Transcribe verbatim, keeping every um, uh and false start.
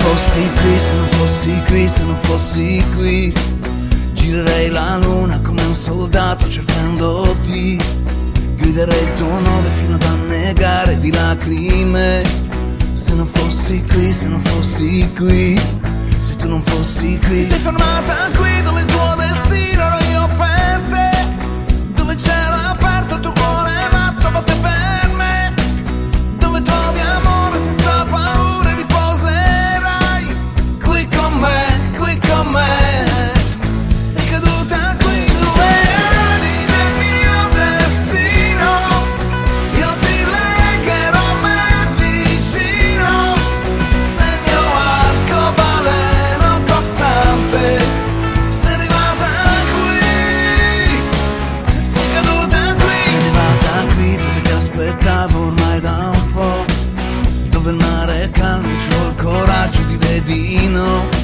fossi qui, se non fossi qui, se non fossi qui, girerei la luna come un soldato cercandoti, griderei il tuo nome fino ad annegare di lacrime. Se non fossi qui, se non fossi qui, se tu non fossi qui. Sei fermata qui dove il tuo destino ero io per te, dove il cielo è aperto, il tuo cuore è matto, batte per me, dove trovi amore senza paura e riposerai qui con me, qui con me. Sei caduta qui sulle ali del mio destino, io ti legherò a me vicino, sei il mio arcobaleno costante. Sei arrivata qui, sei caduta qui, sei arrivata qui dove ti aspettavo ormai da un po', dove il mare è calmo, c'ho il coraggio di vedino,